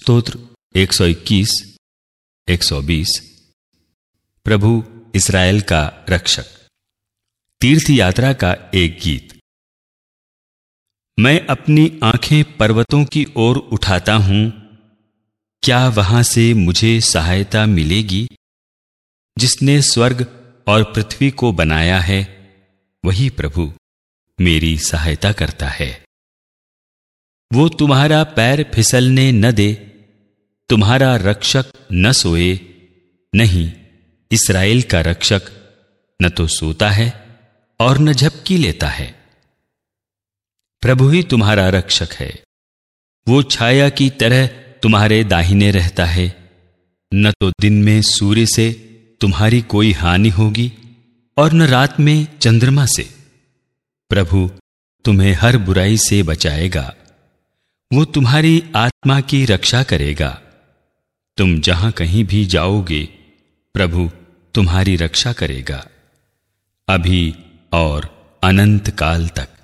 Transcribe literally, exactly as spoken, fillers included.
स्तोत्र एक सौ इक्कीस, एक सौ बीस। प्रभु इस्राएल का रक्षक। तीर्थ यात्रा का एक गीत। मैं अपनी आंखें पर्वतों की ओर उठाता हूं, क्या वहां से मुझे सहायता मिलेगी? जिसने स्वर्ग और पृथ्वी को बनाया है, वही प्रभु मेरी सहायता करता है। वो तुम्हारा पैर फिसलने न दे, तुम्हारा रक्षक न सोए। नहीं, इस्राएल का रक्षक न तो सोता है और न झपकी लेता है। प्रभु ही तुम्हारा रक्षक है। वो छाया की तरह तुम्हारे दाहिने रहता है। न तो दिन में सूर्य से तुम्हारी कोई हानि होगी और न रात में चंद्रमा से। प्रभु तुम्हें हर बुराई से बचाएगा। वो तुम्हारी आत्मा की रक्षा करेगा। तुम जहां कहीं भी जाओगे, प्रभु तुम्हारी रक्षा करेगा, अभी और अनंत काल तक।